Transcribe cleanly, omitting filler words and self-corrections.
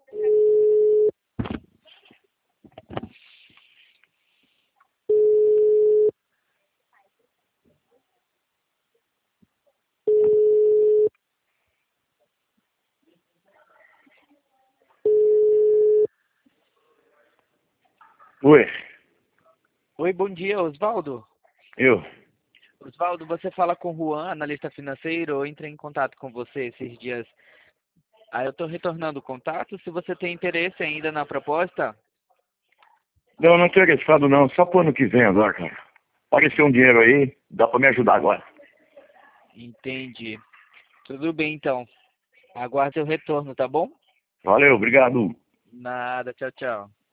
Oi, Oi, bom dia, Osvaldo. eu. Osvaldo, você fala com o Juan, analista financeiro. Eu entrei em contato com você esses dias. Aí eu estou retornando o contato. Se você tem interesse ainda na proposta, Não, não tô interessado não, só pro ano que vem agora, cara. Apareceu um dinheiro aí, dá pra me ajudar agora. entendi. Tudo bem, então. Aguarde o retorno, tá bom? Valeu, obrigado. Nada, tchau, tchau.